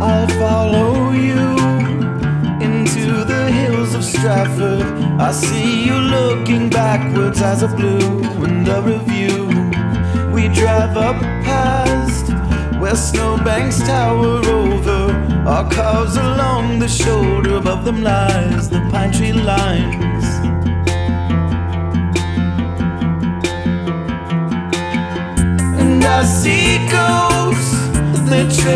I'll follow you into the hills of Stratford. I see you looking backwards as a blue and a review. We drive up past where snowbanks tower over our cars. Along the shoulder above them lies the pine tree lines. And I see ghosts that